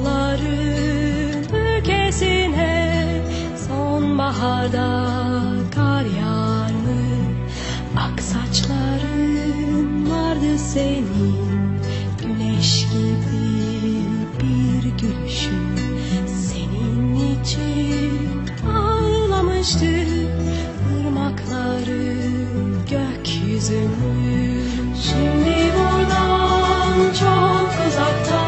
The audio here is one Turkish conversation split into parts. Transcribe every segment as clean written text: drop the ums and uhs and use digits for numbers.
Masalların ülkesine sonbaharda kar yağar mı? Ak saçların vardı senin, güneş gibi bir gülüşün. Senin için ağlamıştı ırmakları, gökyüzünü. Şimdi buradan çok uzakta,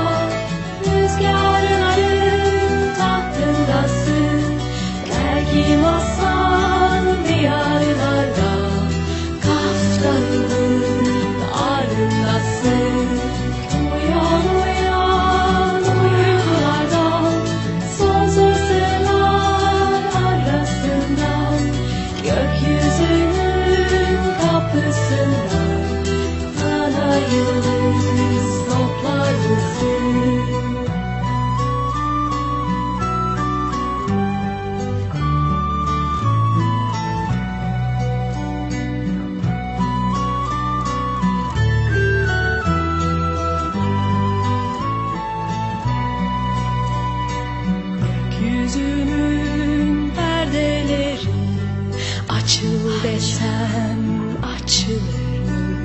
rüzgarların tahtındasın. Belki masal diyarlarda, Kaf Dağı'nın ardındasın. Uyan uyan uykulardan, sonsuz sırlar arasından, gökyüzünün kapısından bana yıldız toplar mısın? Gökyüzünün perdeleri açıl desem açılır mı?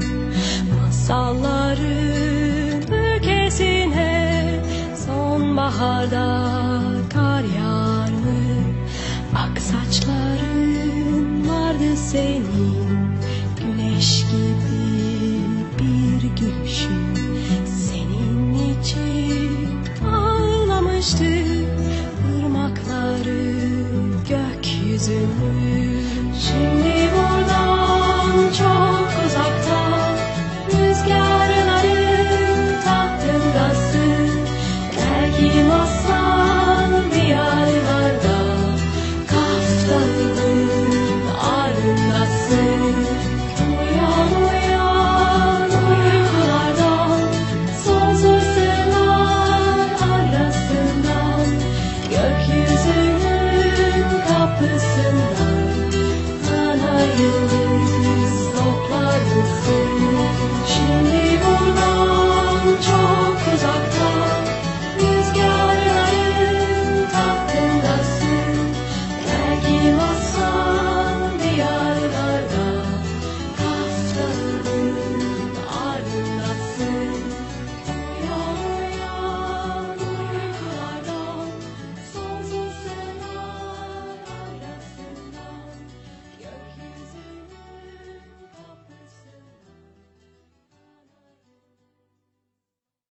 Masalların ülkesine sonbaharda kar yağar mı? Ak saçların vardı senin, güneş gibi bir gülüşün. Senin için ağlamıştı ırmakları, gökyüzünü. Şimdi